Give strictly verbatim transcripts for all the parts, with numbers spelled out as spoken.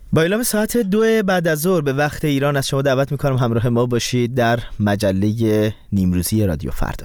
با اعلام ساعت دو بعد از ظهر به وقت ایران از شما دعوت میکنم همراه ما باشید در مجله نیمروزی رادیو فردا.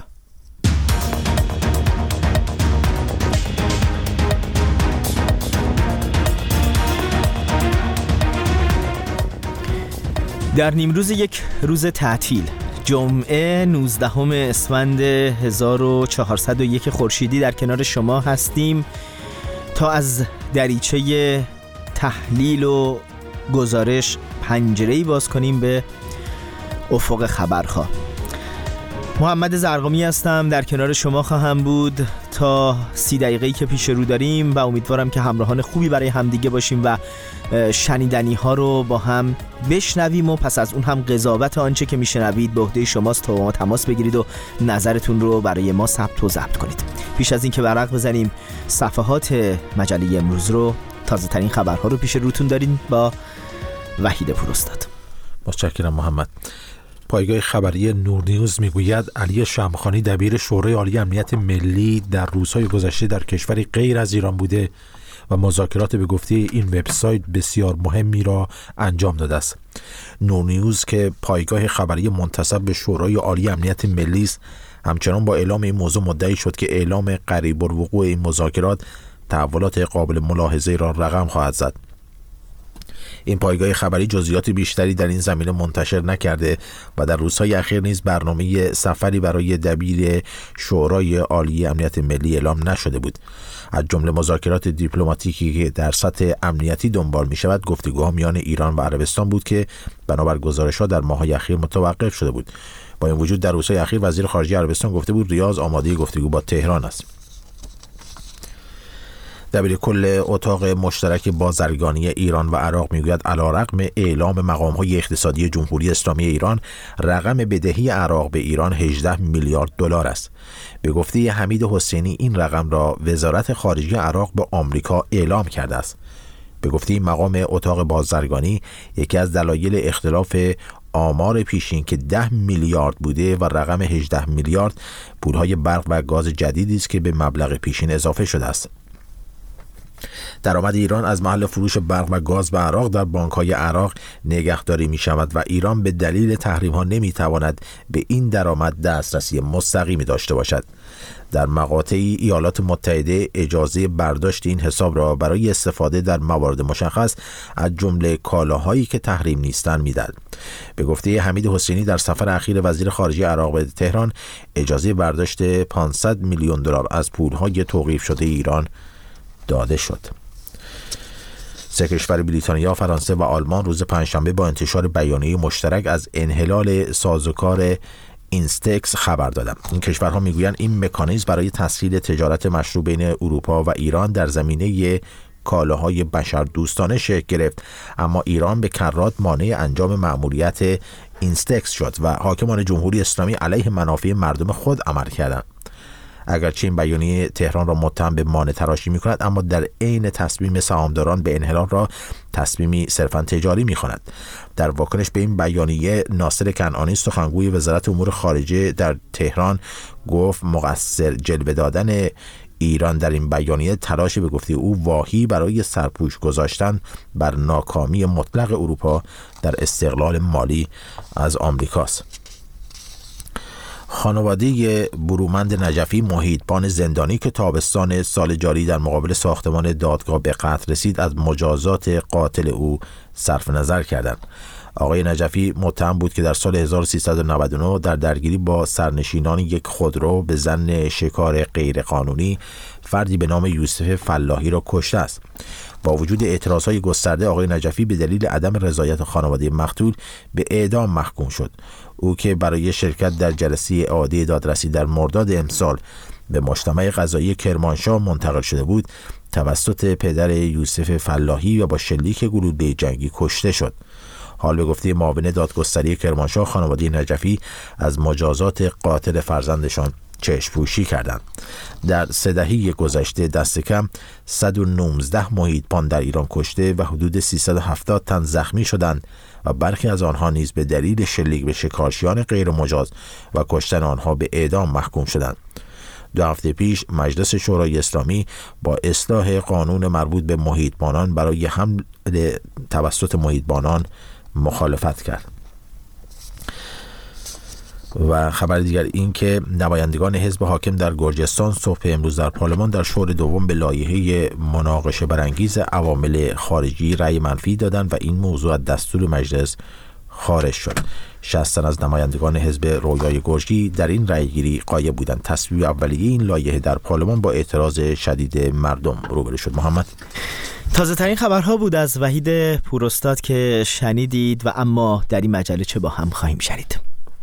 در نیمروز یک روز تعطیل، جمعه نوزدهم اسفند هزار و چهارصد و یک خورشیدی در کنار شما هستیم تا از دریچه تحلیل و گزارش پنجره‌ای باز کنیم به افق خبرها. محمد زرقامی هستم، در کنار شما خواهم بود تا سی دقیقه‌ای که پیش رو داریم و امیدوارم که همراهان خوبی برای همدیگه باشیم و شنیدنی ها رو با هم بشنویم و پس از اون هم قضاوت آنچه که میشنوید به عهده شماست تا با ما تماس بگیرید و نظرتون رو برای ما ثبت و ضبط کنید. پیش از این که ورق بزنیم صفحات مجله امروز رو، تازه ترین خبرها رو پیش روتون دارین با وحید پوراستاد. متشکرم محمد. پایگاه خبری نور نیوز میگوید علی شمخانی دبیر شورای عالی امنیت ملی در روزهای گذشته در کشوری غیر از ایران بوده و مذاکرات به گفته این وبسایت بسیار مهمی را انجام داده است. نور نیوز که پایگاه خبری منتسب به شورای عالی امنیت ملی است، همچنان با اعلام این موضوع مدعی شد که اعلام قریب الوقوع این مذاکرات تحولات قابل ملاحظه را رقم خواهد زد. این پایگاه خبری جزئیات بیشتری در این زمینه منتشر نکرده و در روزهای اخیر نیز برنامه سفری برای دبیر شورای عالی امنیت ملی اعلام نشده بود. از جمله مذاکرات دیپلماتیکی که در سطح امنیتی دنبال می شود، گفتگوها میان ایران و عربستان بود که بنابر گزارش‌ها در ماه‌های اخیر متوقف شده بود. با این وجود در روزهای اخیر وزیر خارجه عربستان گفته بود ریاض آماده گفتگو با تهران است. دبیر کل اتاق مشترک بازرگانی ایران و عراق میگوید علیرغم اعلام مقام‌های اقتصادی جمهوری اسلامی ایران، رقم بدهی عراق به ایران هجده میلیارد دلار است. به گفته حمید حسینی این رقم را وزارت خارجه عراق به آمریکا اعلام کرده است. به گفته مقام اتاق بازرگانی، یکی از دلایل اختلاف آمار پیشین که ده میلیارد بوده و رقم هجده میلیارد پولهای برق و گاز جدیدی است که به مبلغ پیشین اضافه شده است. درآمد ایران از محل فروش برق و گاز به عراق در بانک‌های عراق نگهداری می‌شود و ایران به دلیل تحریم‌ها نمی‌تواند به این درآمد دسترسی مستقیمی داشته باشد. در مقاطعی ایالات متحده اجازه برداشت این حساب را برای استفاده در موارد مشخص از جمله کالاهایی که تحریم نیستند می‌دهد. به گفته حمید حسینی در سفر اخیر وزیر خارجه عراق به تهران، اجازه برداشت پانصد میلیون دلار از پول‌های توقیف شده ایران داده شد. سه کشور بریتانیا، فرانسه و آلمان روز پنجشنبه با انتشار بیانیه مشترک از انحلال سازوکار اینستکس خبر دادند. این کشورها میگویند این مکانیزم برای تسهیل تجارت مشروع بین اروپا و ایران در زمینه کالاهای بشردوستانه شکل گرفت، اما ایران به کرات مانع انجام مأموریت اینستکس شد و حاکمان جمهوری اسلامی علیه منافع مردم خود عمل کردند. اگرچه این بیانیه تهران را متهم به مانع تراشی می کند، اما در عین تصمیم سهامداران به انحلال را تصمیمی صرفاً تجاری می خواند. در واکنش به این بیانیه، ناصر کنعانی سخنگوی وزارت امور خارجه در تهران گفت مقصر جلوه دادن ایران در این بیانیه تلاش به گفته او واهی برای سرپوش گذاشتن بر ناکامی مطلق اروپا در استقلال مالی از آمریکاست. خانواده برومند نجفی، محیطبان زندانی که تابستان سال جاری در مقابل ساختمان دادگاه به قتل رسید، از مجازات قاتل او صرف نظر کردند. آقای نجفی متهم بود که در سال هزار و سیصد و نود و نه در درگیری با سرنشینان یک خودرو به ظن شکار غیرقانونی فردی به نام یوسف فلاحی را کشته است. با وجود اعتراضهای گسترده، آقای نجفی به دلیل عدم رضایت خانواده مقتول به اعدام محکوم شد. او که برای شرکت در جلسه اعاده دادرسی در مرداد امسال به مجتمع قضایی کرمانشاه منتقل شده بود، توسط پدر یوسف فلاحی و با شلیک گلوله جنگی کشته شد. حال به گفته معاون دادگستری کرمانشاه، خانواده نجفی از مجازات قاتل فرزندشان چشم‌پوشی کردند. در سه دهه گذشته دست کم صد و نوزده محیطبان در ایران کشته و حدود سیصد و هفتاد تن زخمی شدند و برخی از آنها نیز به دلیل شلیک به شکارچیان غیر مجاز و کشتن آنها به اعدام محکوم شدند. دو هفته پیش مجلس شورای اسلامی با اصلاح قانون مربوط به محیطبانان برای حمل توسط محیطبانان مخالفت کرد. و خبر دیگر این که نمایندگان حزب حاکم در گرجستان صبح امروز در پارلمان در شور دوم به لایحه مناقشه برانگیز عوامل خارجی رأی منفی دادند و این موضوع از دستور مجلس خارج شد. شصت تن از نمایندگان حزب رویای گرجی در این رأیگیری غایب بودند. تصویب اولیه این لایحه در پارلمان با اعتراض شدید مردم روبرو شد. محمد، تازه ترین خبرها بود از وحید پوراستاد که شنیدید و اما در این مجله چه با هم خواهیم شنید.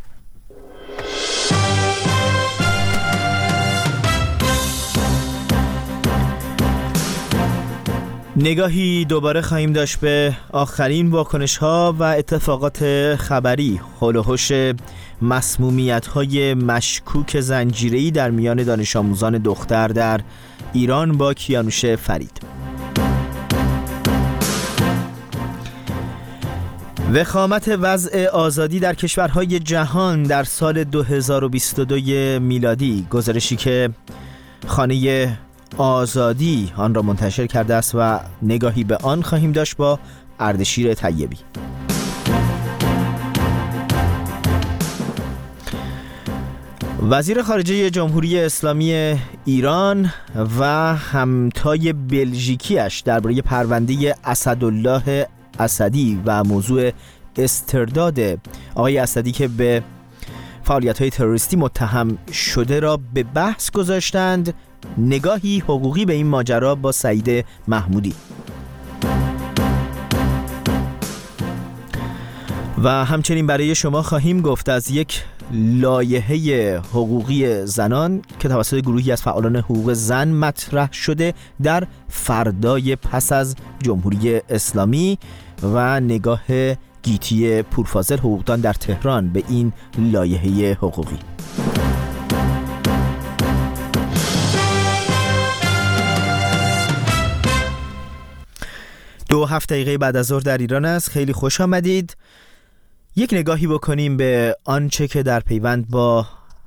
نگاهی دوباره خواهیم داشت به آخرین واکنش‌ها و اتفاقات خبری حول و حوش مسمومیت‌های مشکوک زنجیره‌ای در میان دانش آموزان دختر در ایران با کیانوش فرید. وخامت وضع آزادی در کشورهای جهان در سال دو هزار و بیست و دو میلادی، گزارشی که خانه آزادی آن را منتشر کرده است و نگاهی به آن خواهیم داشت با اردشیر طیبی. وزیر خارجه جمهوری اسلامی ایران و همتای بلژیکیش درباره پرونده اسدالله اسدی و موضوع استرداد آقای اسدی که به فعالیت‌های تروریستی متهم شده را به بحث گذاشتند. نگاهی حقوقی به این ماجرا با سعید محمودی. و همچنین برای شما خواهیم گفت از یک لایحه حقوقی زنان که توسط گروهی از فعالان حقوق زن مطرح شده در فردای پس از جمهوری اسلامی و نگاه گیتی پورفاضل حقوقدان در تهران به این لایحه حقوقی. دو هفت دقیقه بعد از ظهر در ایران است. خیلی خوش آمدید. یک نگاهی بکنیم به آنچه که در پیوند با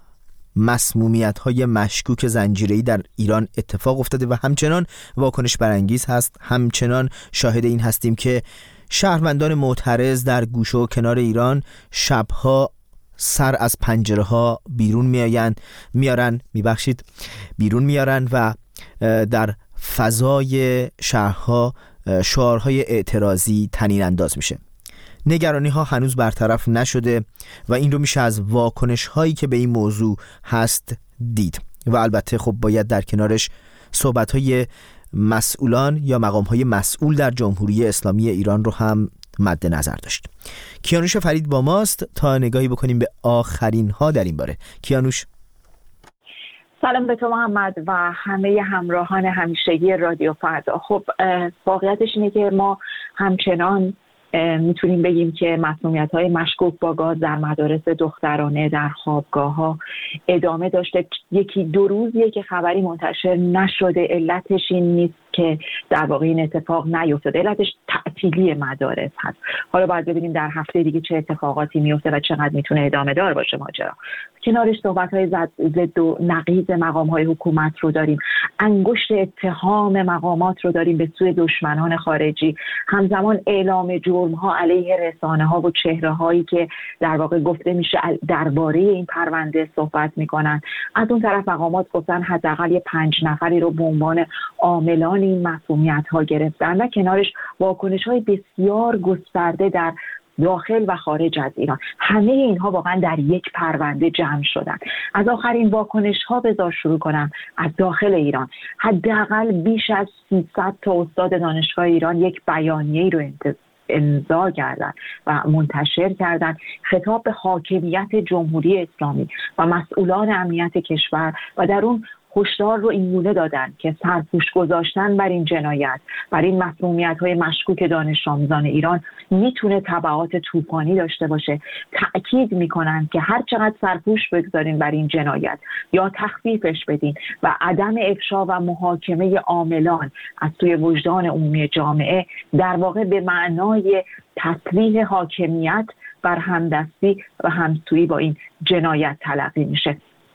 مسمومیت‌های مشکوک زنجیره‌ای در ایران اتفاق افتاده و همچنان واکنش برانگیز هست. همچنان شاهد این هستیم که شهروندان معترض در گوشه و کنار ایران شبها سر از پنجره ها بیرون میآیند میارن میبخشید بیرون میارن و در فضای شهرها شعارهای اعتراضی طنین انداز میشه. نگرانی ها هنوز برطرف نشده و این رو میشه از واکنش هایی که به این موضوع هست دید و البته خب باید در کنارش صحبت های مسئولان یا مقام های مسئول در جمهوری اسلامی ایران رو هم مد نظر داشت. کیانوش فرید با ماست تا نگاهی بکنیم به آخرین ها در این باره. کیانوش، سلام به تو محمد و همه همراهان همیشگی رادیو فردا. خب واقعیتش اینه که ما همچنان میتونیم بگیم که مسمومیت‌های مشکوک با گاز در مدارس دخترانه در خوابگاه‌ها ادامه داشته. یکی دو روزیه که خبری منتشر نشده. علتش این نیست که در واقع این اتفاق نیفتاده، علتش تعطیلی مدارس هست. حالا باید ببینیم در هفته دیگه چه اتفاقاتی میفته و چقدر میتونه ادامه دار باشه ماجرا. کنارش صحبت‌های ضد و نقیض مقام‌های حکومت رو داریم، انگشت اتهام مقامات رو داریم به سوی دشمنان خارجی، همزمان اعلام جرم‌ها علیه رسانه‌ها و چهره‌هایی که در واقع گفته میشه درباره این پرونده صحبت می‌کنن. از اون طرف مقامات گفتن حداقل یه پنج نفری رو به عنوان عاملان این مسئولیت‌ها گرفتن و کنارش واکنش‌های بسیار گسترده در داخل و خارج از ایران. همه اینها واقعا در یک پرونده جمع شدن. از آخرین واکنش‌ها بذار شروع کنم از داخل ایران. حداقل بیش از سیصد تا استاد دانشگاه ایران یک بیانیه‌ای رو امضا کردن و منتشر کردن خطاب به حاکمیت جمهوری اسلامی و مسئولان امنیت کشور و در اون هشدار رو اینگونه دادن که سرپوش گذاشتن بر این جنایت، بر این مسمومیت‌های مشکوک دانش آموزان ایران میتونه تبعات طوفانی داشته باشه. تأکید میکنن که هر چقدر سرپوش بگذارین بر این جنایت یا تخفیفش بدین و عدم افشا و محاکمه عاملان از سوی وجدان عمومی جامعه در واقع به معنای تصریح حاکمیت بر همدستی و همسویی با این جنایت تلقی میشه.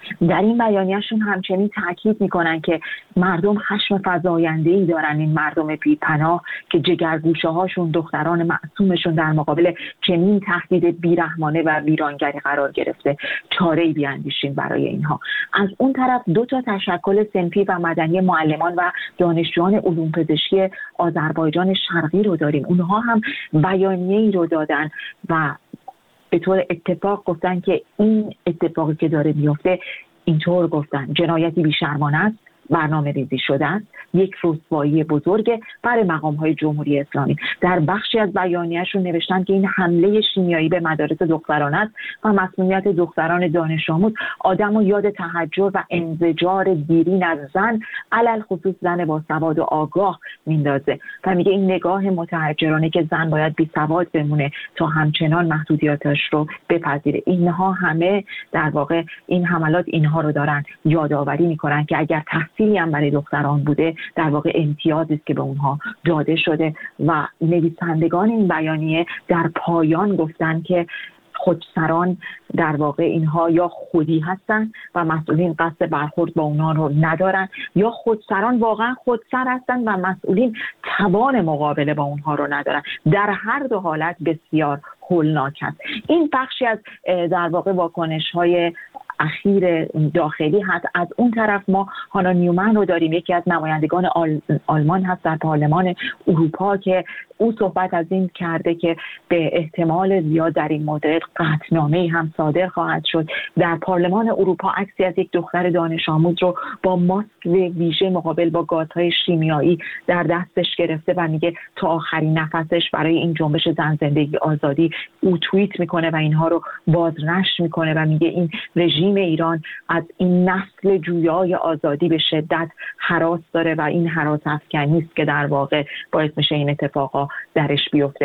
در این بیانیه‌شون همچنین تاکید میکنن که مردم خشم فزاینده‌ای دارن، این مردم بی‌پناه که جگرگوشه هاشون، دختران معصومشون در مقابل چنین تهدید بیرحمانه و ویرانگری قرار گرفته، چاره‌ای بیاندیشیم برای اینها. از اون طرف دو تا تشکل صنفی و مدنی معلمان و دانشجویان علوم پزشکی آذربایجان شرقی رو داریم. اونها هم بیانیه‌ای رو دادن و به طور اتفاق گفتن که این اتفاقی که داره میفته، اینطور گفتن، جنایتی بی‌شرمانه است، برنامه ریزی شده است، یک رسوایی بزرگ برای مقام‌های جمهوری اسلامی. در بخشی از بیانیه‌شون نوشتن که این حمله شیمیایی به مدارس دختران است و مسئولیت دختران دانش آموز آدم و یاد تحجر و انزجار دیرین از زن، علل خصوص زن با سواد و آگاه میندازه و میگه این نگاه متحجرانه که زن باید بی سواد بمونه تا همچنان محدودیاتش رو بپذیره. اینها همه در واقع این حملات اینها رو دارن یادآوری میکنن که اگر تحصیلی هم برای دختران بوده، در واقع امتیازی است که به اونها داده شده. و نویسندگان این بیانیه در پایان گفتن که خودسران در واقع اینها یا خودی هستن و مسئولین قصد برخورد با اونها رو ندارن، یا خودسران واقعا خودسر هستن و مسئولین توان مقابله با اونها رو ندارن. در هر دو حالت بسیار هولناک است. این بخشی از در واقع واکنش‌های اخیر داخلی هست. از اون طرف ما هانا نیومن رو داریم، یکی از نمایندگان آل... آلمان هست در پارلمان اروپا، که او صحبت از این کرده که به احتمال زیاد در این مورد قطعنامه‌ای هم صادر خواهد شد. در پارلمان اروپا عکسی از یک دختر دانش آموز رو با ماسک ویژه مقابل با گازهای شیمیایی در دستش گرفته و میگه تا آخرین نفسش برای این جنبش زن زندگی آزادی او توییت میکنه و اینها رو بازنشر میکنه و میگه این رژیم ایران از این نسل جویای آزادی به شدت هراس داره و این هراس افکنی است که در واقع باعث میشه این اتفاقا درش بیفته.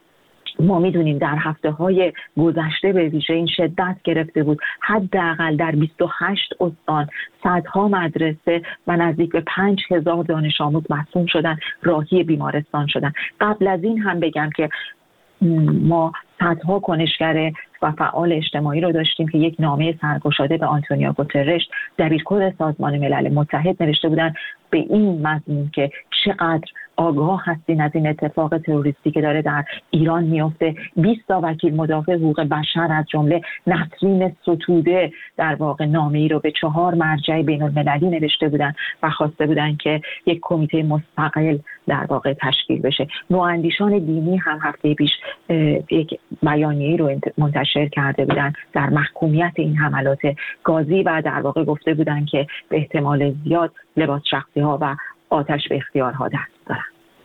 ما میدونیم در هفته های گذشته به ویژه این شدت گرفته بود. حداقل در بیست و هشت استان صدها مدرسه و نزدیک به پنج هزار دانش آموز مصدوم شدن، راهی بیمارستان شدن. قبل از این هم بگم که ما صدها کنشگر و فعال اجتماعی رو داشتیم که یک نامه سرگشاده به آنتونیو گوترش دبیرکل سازمان ملل متحد نوشته بودن به این مضمون که چقدر آگاه هستین از این اتفاق تروریستی که داره در ایران میفته. بیست تا وکیل مدافع حقوق بشر از جمله نسرین ستوده در واقع نامه‌ای رو به چهار مرجع بین‌المللی نوشته بودن و خواسته بودن که یک کمیته مستقل در واقع تشکیل بشه. نواندیشان دینی هم هفته پیش یک بیانیه‌ای رو منتشر کرده بودن در محکومیت این حملات گازی و در واقع گفته بودن که به احتمال زیاد لباس شخصی ها و آتش به اختیارها دست دارن.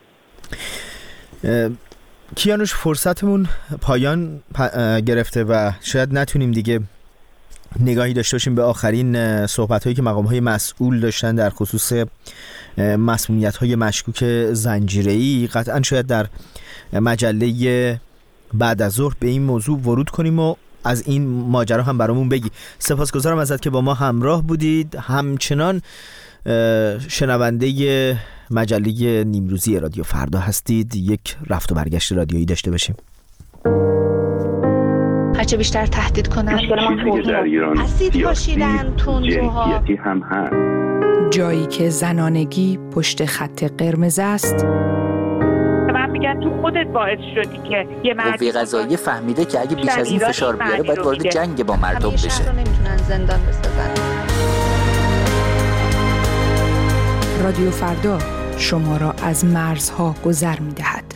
کیانوش، فرصتمون پایان گرفته و شاید نتونیم دیگه نگاهی داشته باشیم به آخرین صحبت‌هایی که مقام‌های مسئول داشتن در خصوص مسمومیت‌های مشکوک زنجیره‌ای. قطعاً شاید در مجله بعد از ظهر به این موضوع ورود کنیم و از این ماجرا هم برامون بگی. سپاسگزارم ازت که با ما همراه بودید. همچنان شنونده مجله نیمروزی رادیو فردا هستید. یک رفت و برگشت رادیویی داشته باشیم. هرچه بیشتر تهدید کنن در ایران اسید پاشیدن، تندروها هم هست. جایی که زنانگی پشت خط قرمز است، من میگم تو خودت باعث شدی که یه مردی قوه قضاییه فهمیده که اگه بیش از این فشار بیاره باید وارد جنگ با مردم بشه. شهر رو نمیتونن زندان بسازن. رادیو فردا شما را از مرزها گذر می‌دهد.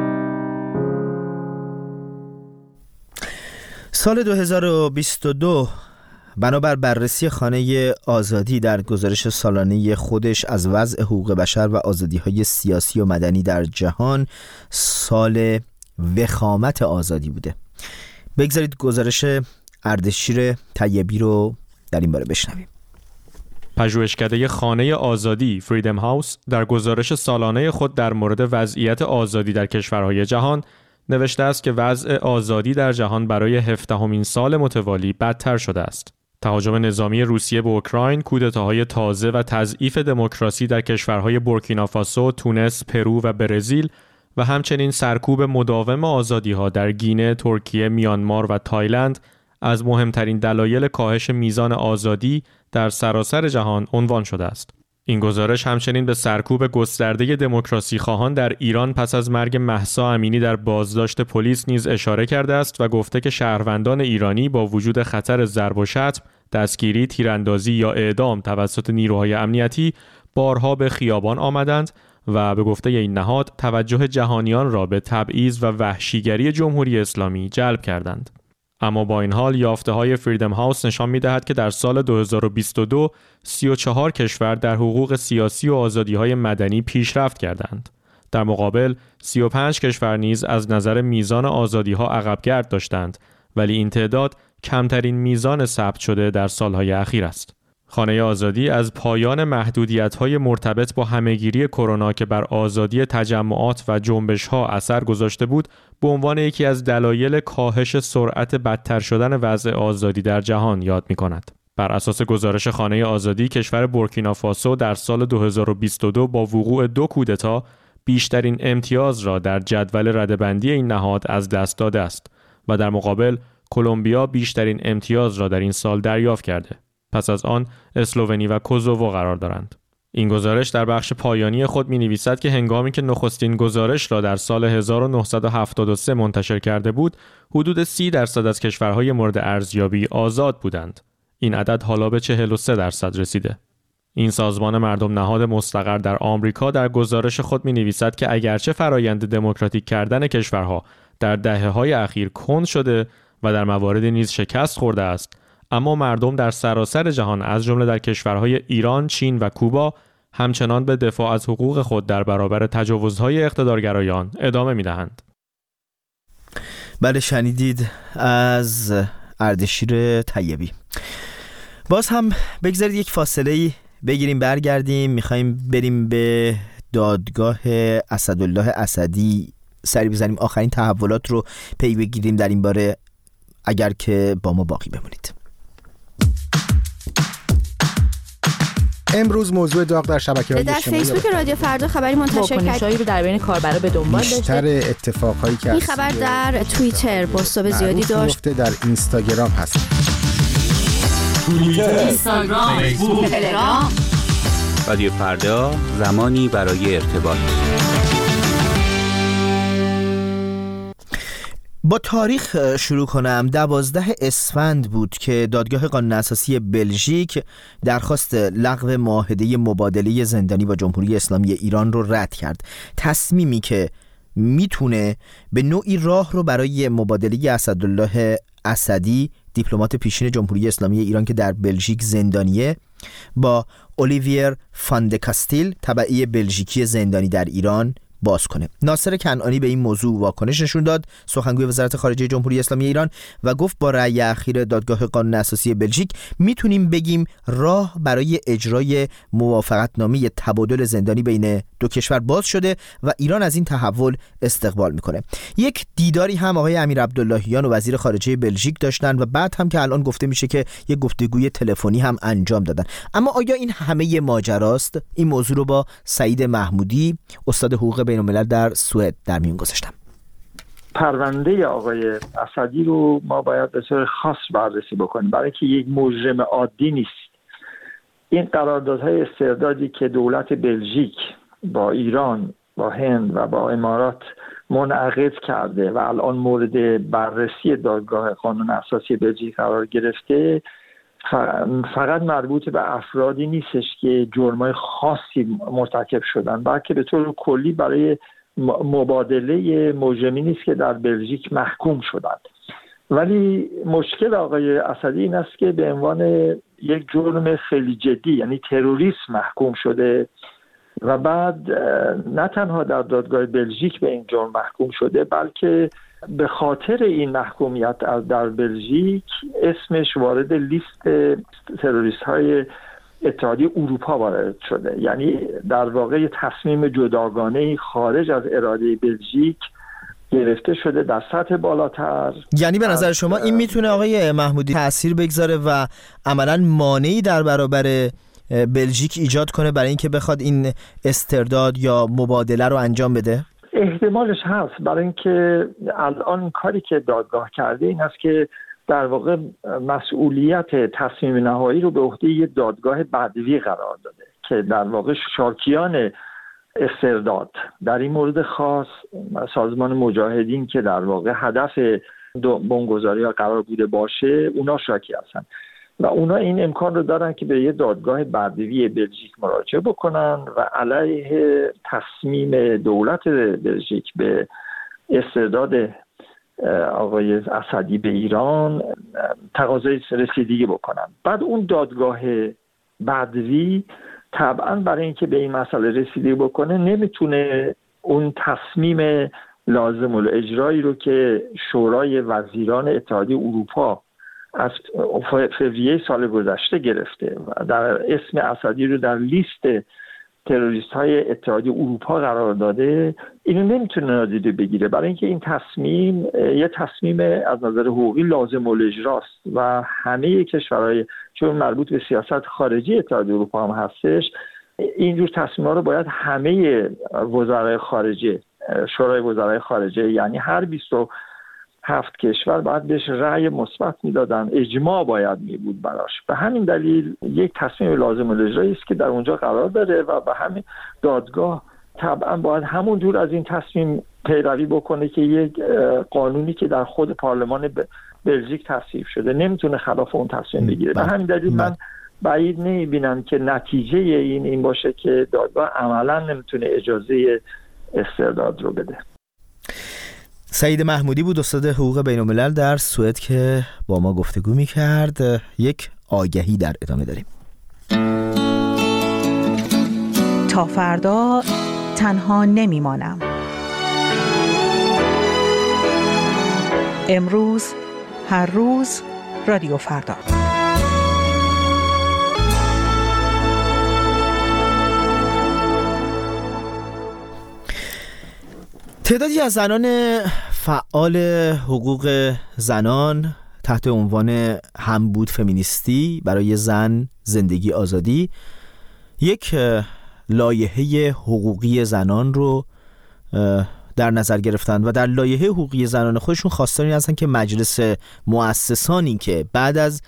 سال دو هزار و بیست و دو بنابر بررسی خانه آزادی در گزارش سالانه خودش از وضع حقوق بشر و آزادی‌های سیاسی و مدنی در جهان سال وخامت آزادی بوده. بگذارید گزارش اردشیر طیبی رو در این باره بشنویم. پژوهشکده خانه آزادی فریدم هاوس در گزارش سالانه خود در مورد وضعیت آزادی در کشورهای جهان نوشته است که وضع آزادی در جهان برای هفدهمین سال متوالی بدتر شده است. تهاجم نظامی روسیه به اوکراین، کودتاهای تازه و تضعیف دموکراسی در کشورهای بورکینافاسو، تونس، پرو و برزیل و همچنین سرکوب مداوم آزادی‌ها در گینه، ترکیه، میانمار و تایلند از مهمترین دلایل کاهش میزان آزادی در سراسر جهان عنوان شده است. این گزارش همچنین به سرکوب گسترده دموکراسی خواهان در ایران پس از مرگ مهسا امینی در بازداشت پلیس نیز اشاره کرده است و گفته که شهروندان ایرانی با وجود خطر ضرب و شتم، دستگیری، تیراندازی یا اعدام توسط نیروهای امنیتی بارها به خیابان آمدند و به گفته این نهاد توجه جهانیان را به تبعیض و وحشیگری جمهوری اسلامی جلب کردند. اما با این حال یافته‌های فریدم هاوس نشان می‌دهد که در سال دو هزار و بیست و دو سی و چهار کشور در حقوق سیاسی و آزادی‌های مدنی پیشرفت کردند. در مقابل سی و پنج کشور نیز از نظر میزان آزادی‌ها عقب‌گرد داشتند، ولی این تعداد کمترین میزان ثبت شده در سال‌های اخیر است. خانه آزادی از پایان محدودیت‌های مرتبط با همه‌گیری کرونا که بر آزادی تجمعات و جنبش‌ها اثر گذاشته بود، به عنوان یکی از دلایل کاهش سرعت بدتر شدن وضع آزادی در جهان یاد می‌کند. بر اساس گزارش خانه آزادی، کشور بورکینافاسو در سال دو هزار و بیست و دو با وقوع دو کودتا بیشترین امتیاز را در جدول رده‌بندی این نهاد از دست داده است و در مقابل کلمبیا بیشترین امتیاز را در این سال دریافت کرده. پس از آن اسلوونی و کوزوو قرار دارند. این گزارش در بخش پایانی خود می‌نویسد که هنگامی که نخستین گزارش را در سال هزار و نهصد و هفتاد و سه منتشر کرده بود، حدود سی درصد از کشورهای مورد ارزیابی آزاد بودند. این عدد حالا به چهل و سه درصد رسیده. این سازمان مردم نهاد مستقر در آمریکا در گزارش خود می‌نویسد که اگرچه فرایند دموکراتیک کردن کشورها در دهه‌های اخیر کند شده و در مواردی نیز شکست خورده است، اما مردم در سراسر جهان از جمله در کشورهای ایران، چین و کوبا همچنان به دفاع از حقوق خود در برابر تجاوزهای اقتدارگرایان ادامه می‌دهند. بله، شنیدید از اردشیر طیبی. باز هم بگذارید یک فاصله بگیریم برگردیم. می‌خوایم بریم به دادگاه اسدالله اسدی سری بزنیم، آخرین تحولات رو پی بگیریم در این باره، اگر که با ما باقی بمونید. امروز موضوع داغ در شبکه‌های اجتماعی در فیسبوک رادیو فردا خبری منتشر کرد رو در بین کاربرا به دنبال داشته. بیشتر اتفاقایی که این خبر در توییتر بازتاب زیادی داشت. در اینستاگرام هست. توییتر، اینستاگرام، فیسبوک، تلگرام. رادیو فردا، زمانی برای ارتباط. با تاریخ شروع کنم. دوازده اسفند بود که دادگاه قانون اساسی بلژیک درخواست لغو معاهده مبادله زندانی با جمهوری اسلامی ایران رو رد کرد. تصمیمی که میتونه به نوعی راه رو برای مبادله اسدالله اسدی، دیپلمات پیشین جمهوری اسلامی ایران که در بلژیک زندانیه، با اولیویر فان د کاستیل، تبعی بلژیکی زندانی در ایران، باز کنه. ناصر کنعانی به این موضوع واکنش نشون داد، سخنگوی وزارت خارجه جمهوری اسلامی ایران، و گفت با رأی اخیر دادگاه قانون اساسی بلژیک میتونیم بگیم راه برای اجرای موافقتنامه تبادل زندانی بین دو کشور باز شده و ایران از این تحول استقبال میکنه. یک دیداری هم آقای امیر عبداللهیان و وزیر خارجه بلژیک داشتن و بعد هم که الان گفته میشه که یک گفتگوی تلفنی هم انجام دادن. اما آیا این همه ماجراست؟ این موضوع رو با سعید محمودی، استاد حقوق بین الملل در سوئد، در میون گذاشتم. پرونده آقای اسدی رو ما باید به طور خاص بررسی بکنیم، برای اینکه یک مجرم عادی نیست. این قراردادهای استردادی که دولت بلژیک با ایران، با هند و با امارات منعقد کرده و الان مورد بررسی دادگاه قانون اساسی بلژیک قرار گرفته، فقط مربوط به افرادی نیستش که جرمای خاصی مرتکب شدن، بلکه به طور کلی برای مبادله مجرمی نیست که در بلژیک محکوم شدند. ولی مشکل آقای اسدی این است که به عنوان یک جرم خیلی جدی، یعنی تروریسم، محکوم شده و بعد نه تنها در دادگاه بلژیک به این جرم محکوم شده، بلکه به خاطر این محکومیت از در بلژیک اسمش وارد لیست تروریست های اتحادیه اروپا وارد شده. یعنی در واقع تصمیم جداگانه خارج از اراده بلژیک گرفته شده در سطح بالاتر. یعنی به نظر شما این میتونه آقای محمودی تأثیر بگذاره و عملاً مانعی در برابر بلژیک ایجاد کنه برای اینکه بخواد این استرداد یا مبادله رو انجام بده؟ احتمالش هست، برای اینکه الان کاری که دادگاه کرده این است که در واقع مسئولیت تصمیم نهایی رو به عهده یک دادگاه بدوی قرار داده که در واقع شاکیان استرداد در این مورد خاص سازمان مجاهدین که در واقع هدف بمبگذاری ها قرار بوده باشه اونا شاکی هستن و اونا این امکان رو دارن که به یه دادگاه بدوی بلژیک مراجعه بکنن و علیه تصمیم دولت بلژیک به استرداد آقای اسدی به ایران تقاضای رسیدگی بکنن. بعد اون دادگاه بدوی طبعا برای اینکه به این مسئله رسیدگی بکنه نمیتونه اون تصمیم لازم الاجرایی رو که شورای وزیران اتحادیه اروپا از فوریه سال گذشته گرفته و در اسم اسدی رو در لیست تروریست های اتحادیه اروپا قرار داده، اینو نمیتونه نادیده بگیره برای اینکه این تصمیم یه تصمیم از نظر حقوقی لازم الاجراست و همه کشورهای چون مربوط به سیاست خارجی اتحادیه اروپا هم هستش اینجور تصمیم‌ها رو باید همه وزرای خارجه شورای وزرای خارجه یعنی هر بیست و هفت کشور باید بهش رأی مثبت میدادن، اجماع باید می بود براش. به همین دلیل یک تصمیم لازم الاجرایی است که در اونجا قرار داره و به همین دادگاه طبعا باید همون جور از این تصمیم پیروی بکنه که یک قانونی که در خود پارلمان بلژیک تصویب شده نمیتونه خلاف اون تصمیم بگیره. به همین دلیل من بعید نمیبینم که نتیجه این این باشه که دادگاه عملا نمیتونه اجازه استرداد رو بده. سعید محمودی بود استاد حقوق بین الملل در سوئد که با ما گفتگو می‌کرد. یک آگهی در ادامه داریم. تا فردا تنها نمیمانم. امروز هر روز رادیو فردا. تعدادی از زنان فعال حقوق زنان تحت عنوان همبود فمینیستی برای زن زندگی آزادی یک لایحه حقوقی زنان رو در نظر گرفتند و در لایحه حقوقی زنان خودشون خواستار این هستن که مجلس مؤسسانی که بعد از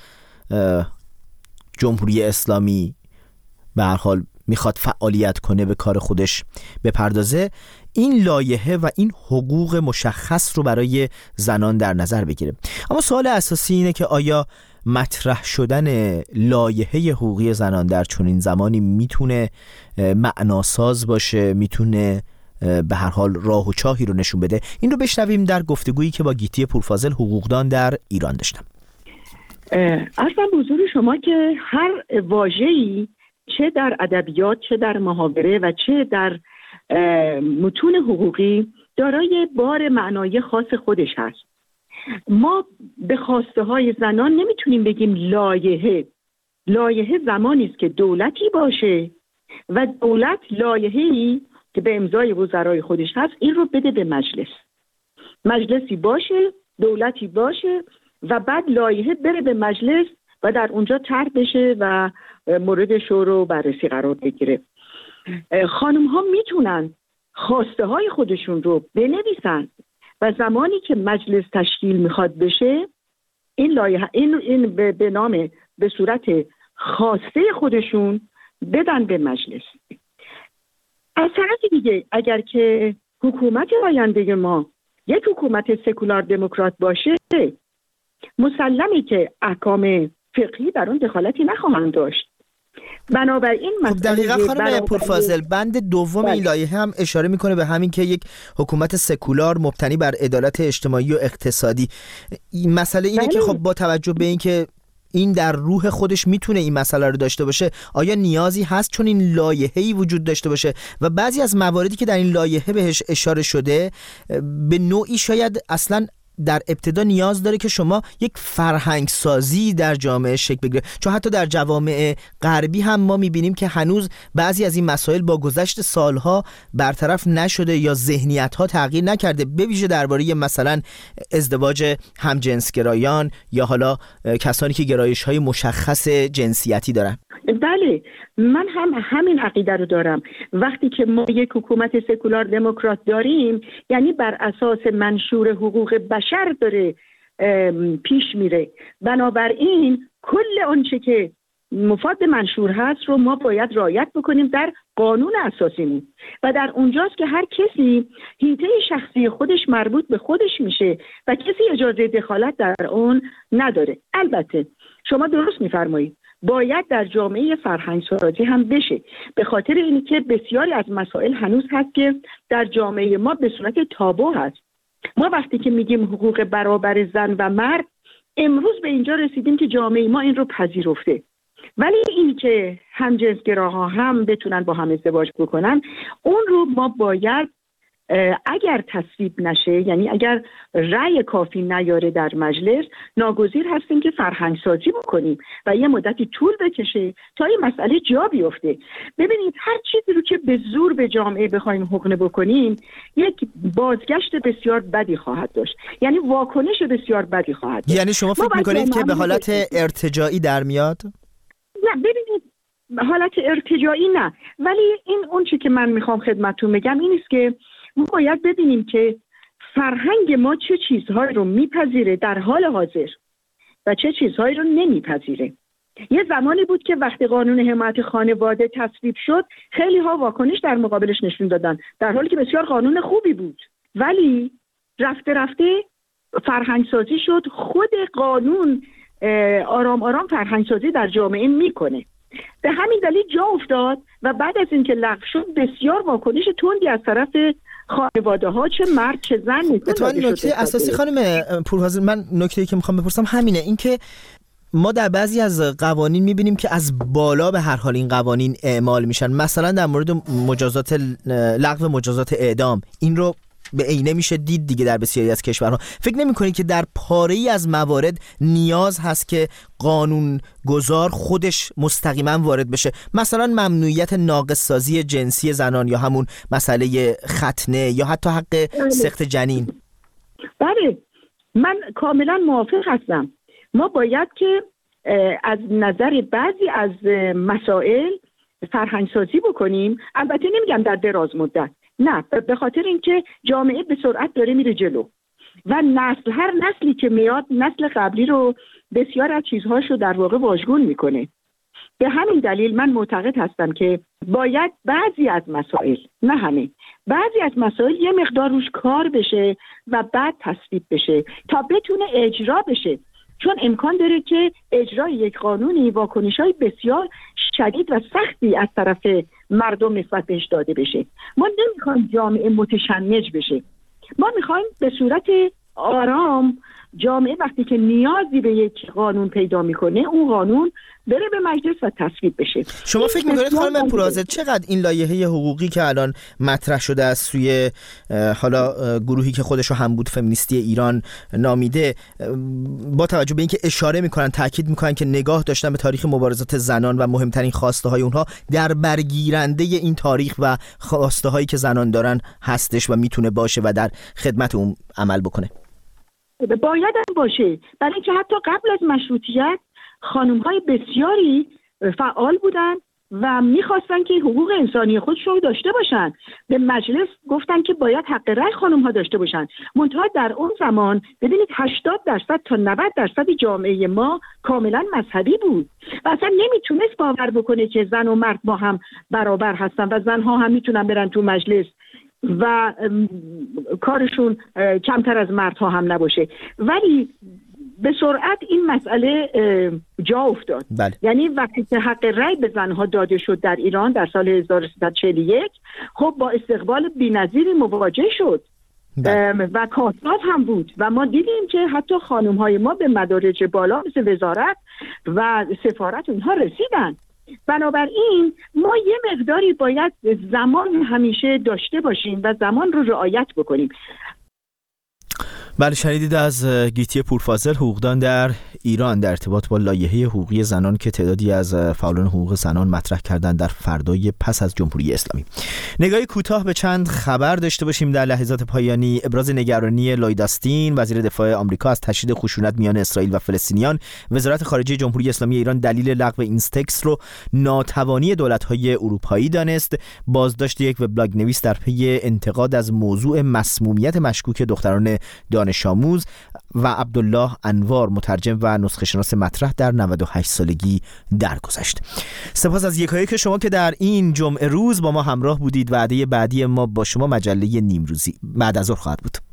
جمهوری اسلامی به هر حال میخواد فعالیت کنه به کار خودش بپردازه این لایحه و این حقوق مشخص رو برای زنان در نظر بگیره. اما سوال اساسی اینه که آیا مطرح شدن لایحه حقوقی زنان در چنین زمانی میتونه معناساز باشه، میتونه به هر حال راه و چاهی رو نشون بده؟ این رو بشنویم در گفتگویی که با گیتی پورفاضل حقوقدان در ایران داشتم. عرضم به حضور شما که هر واژه‌ای چه در ادبیات چه در محاوره و چه در متون حقوقی دارای بار معنایی خاص خودش هست. ما به خواسته های زنان نمیتونیم بگیم لایحه. لایحه زمانی است که دولتی باشه و دولت لایحه‌ای که به امضای وزرای خودش هست این رو بده به مجلس. مجلسی باشه، دولتی باشه و بعد لایحه بره به مجلس و در اونجا طرح بشه و مورد شور و بررسی قرار بگیره. خانم ها میتونن خواسته های خودشون رو بنویسن و زمانی که مجلس تشکیل میخواد بشه این لایحه این, این به, به نام به صورت خواسته خودشون بدن به مجلس. از طرف دیگه اگر که حکومت آینده ما یک حکومت سکولار دموکرات باشه مسلمه که احکام فقهی در اون دخالتی نخواهند داشت. بنابراین خب دقیقاً خانم پورفاضل بند دوم این لایحه هم اشاره میکنه به همین که یک حکومت سکولار مبتنی بر عدالت اجتماعی و اقتصادی. این مسئله اینه که خب با توجه به این که این در روح خودش میتونه این مسئله رو داشته باشه، آیا نیازی هست چون این لایحه‌ای وجود داشته باشه و بعضی از مواردی که در این لایحه بهش اشاره شده به نوعی شاید اصلاً در ابتدا نیاز داره که شما یک فرهنگ سازی در جامعه شکل بگیره، چون حتی در جوامع غربی هم ما میبینیم که هنوز بعضی از این مسائل با گذشت سالها برطرف نشده یا ذهنیت‌ها تغییر نکرده، به ویژه درباره مثلا ازدواج همجنسگرایان یا حالا کسانی که گرایش‌های مشخص جنسیتی دارن. بله، من هم همین عقیده رو دارم. وقتی که ما یک حکومت سکولار دموکرات داریم یعنی بر اساس منشور حقوق بشر داره پیش میره. بنابراین کل آنچه که مفاد منشور هست رو ما باید رعایت بکنیم در قانون اساسیمون و در اونجاست که هر کسی حیطه شخصی خودش مربوط به خودش میشه و کسی اجازه دخالت در اون نداره. البته شما درست میفرمایید باید در جامعه فرهنگ سازی هم بشه، به خاطر اینکه بسیاری از مسائل هنوز هست که در جامعه ما به صورت تابو هست. ما وقتی که میگیم حقوق برابر زن و مرد، امروز به اینجا رسیدیم که جامعه ما این رو پذیرفته، ولی این که همجنسگراها هم بتونن با هم ازدواج بکنن، اون رو ما باید اگر تصویب نشه، یعنی اگر رأی کافی نیاره در مجلس، ناگزیر هستیم که فرهنگ سازی بکنیم و یه مدتی طول بکشه تا این مسئله جا بیفته. ببینید هر چیزی رو که به زور به جامعه بخوایم حقنه بکنیم، یک بازگشت بسیار بدی خواهد داشت، یعنی واکنش بسیار بدی خواهد داشت. یعنی شما فکر میکنید که به حالت ارتجاعی در میاد؟ نه ببینید حالت ارتجاعی نه، ولی این اون چی که من میخوام خدمتتون بگم این است که ما باید ببینیم که فرهنگ ما چه چیزهایی رو میپذیره در حال حاضر و چه چیزهایی رو نمیپذیره. یه زمانی بود که وقتی قانون حمایت خانواده تصویب شد، خیلی ها واکنش در مقابلش نشون دادن، در حالی که بسیار قانون خوبی بود، ولی رفته رفته فرهنگ سازی شد. خود قانون آرام آرام فرهنگ سازی در جامعه میکنه. به همین دلیل جا افتاد و بعد از اینکه لغو شد بسیار واکنش تندی از طرف خانواده ها، چه مرد چه زن. اتفاقا نکته اساسی خانم پورفاضل، من نکته‌ای که میخوام بپرسم همینه، اینکه ما در بعضی از قوانین میبینیم که از بالا به هر حال این قوانین اعمال میشن. مثلا در مورد مجازات لغو مجازات اعدام، این رو به عینه میشه دید دیگه در بسیاری از کشورها. فکر نمی‌کنید که در پاره‌ای از موارد نیاز هست که قانون گذار خودش مستقیما وارد بشه؟ مثلا ممنوعیت ناقص‌سازی جنسی زنان، یا همون مسئله ختنه، یا حتی حق سقط جنین. بله من کاملا موافق هستم. ما باید که از نظر بعضی از مسائل فرهنگ سازی بکنیم، البته نمیگم در دراز مدت، نه، به خاطر اینکه جامعه به سرعت داره میره جلو و نسل هر نسلی که میاد نسل قبلی رو بسیار از چیزهاش رو در واقع واژگون میکنه. به همین دلیل من معتقد هستم که باید بعضی از مسائل، نه همه، بعضی از مسائل یه مقدار روش کار بشه و بعد تصویب بشه تا بتونه اجرا بشه، چون امکان داره که اجرای یک قانونی واکنش‌های بسیار شدید و سختی از طرف مردم نسبت بهش داده بشه. ما نمیخوایم جامعه متشنج بشه، ما میخوایم به صورت آرام جامعه وقتی که نیازی به یک قانون پیدا میکنه، اون قانون بره به مجلس و تصویب بشه. شما فکر میکنید خانم پورفاضل چقدر این لایحه حقوقی که الان مطرح شده از سوی حالا گروهی که خودش رو همبود فمینیستی ایران نامیده، با توجه به اینکه اشاره میکنن، تاکید میکنن که نگاه داشتن به تاریخ مبارزات زنان و مهمترین خواسته های اونها در برگیرنده این تاریخ و خواسته هایی که زنان دارن هستش و میتونه باشه و در خدمت اون عمل بکنه؟ باید هم باشه، برای اینکه حتی قبل از مشروطیت خانم‌های بسیاری فعال بودن و میخواستن که حقوق انسانی خودش رو داشته باشن. به مجلس گفتن که باید حق رأی خانم‌ها داشته باشن. منتها در اون زمان ببینید هشتاد درصد تا نود درصد جامعه ما کاملا مذهبی بود و اصلا نمیتونست باور بکنه که زن و مرد با هم برابر هستن و زنها هم میتونن برن تو مجلس و کارشون کمتر از مردها هم نباشه. ولی به سرعت این مسئله جا افتاد. بله. یعنی وقتی که حق رأی به زنها داده شد در ایران در سال هزار و سیصد و چهل و یک، خب با استقبال بی‌نظیری مواجه شد. بله. و کاتبات هم بود و ما دیدیم که حتی خانم‌های ما به مدارج بالا مثل وزارت و سفارت اونها رسیدن. بنابراین ما یه مقداری باید زمان همیشه داشته باشیم و زمان رو رعایت بکنیم. بله، شنیدید از گیتی پورفاضل، حقوقدان در ایران، در ارتباط با لایحه حقوقی زنان که تعدادی از فعالان حقوق زنان مطرح کردن در فردای پس از جمهوری اسلامی. نگاهی کوتاه به چند خبر داشته باشیم در لحظات پایانی. ابراز نگرانی لوید آستین وزیر دفاع آمریکا از تشدید خشونت میان اسرائیل و فلسطینیان. وزارت خارجه جمهوری اسلامی ایران دلیل لغو اینستکس رو ناتوانی دولت‌های اروپایی دانست. بازداشت یک وبلاگ نویس در پی انتقاد از موضوع مسمومیت مشکوک دختران دانشجو دانش آموز و عبدالله انوار مترجم و نسخه شناس مطرح در نود و هشت سالگی درگذشت. سپاس از یکایک شما که در این جمعه روز با ما همراه بودید. وعده بعدی ما با شما مجله نیمروزی بعد از ظهر خواهد بود.